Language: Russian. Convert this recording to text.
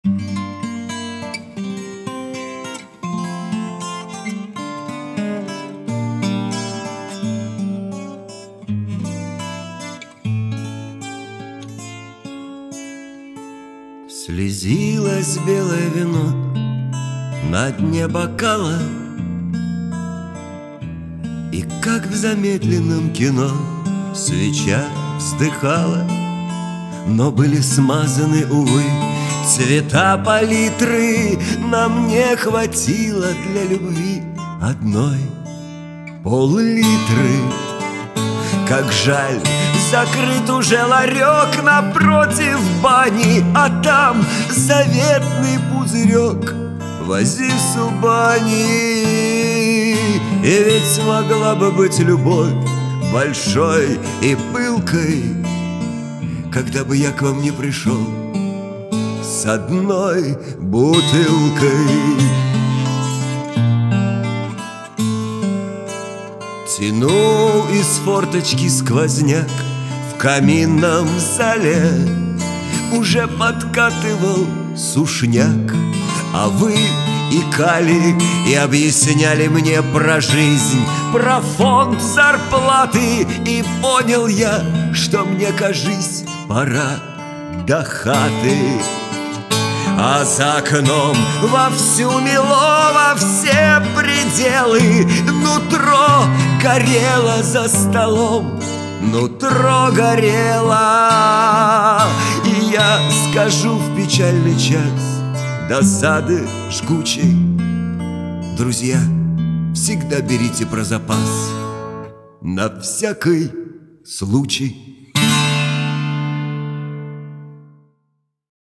Слезилось белое вино на дне бокала, и как в замедленном кино свеча вздыхала. Но были смазаны, увы, цвета палитры. Нам не хватило для любви одной пол-литры. Как жаль, закрыт уже ларек напротив бани, а там заветный пузырек в Азисубани. И ведь могла бы быть любовь большой и пылкой, когда бы я к вам не пришел с одной бутылкой. Тянул из форточки сквозняк в каминном зале, уже подкатывал сушняк, а вы икали и объясняли мне про жизнь, про фонд зарплаты. И понял я, что мне, кажись, пора до хаты. А за окном вовсю мело во все пределы. Нутро горело за столом, нутро горело. И я скажу в печальный час досады жгучей: друзья, всегда берите про запас на всякий случай.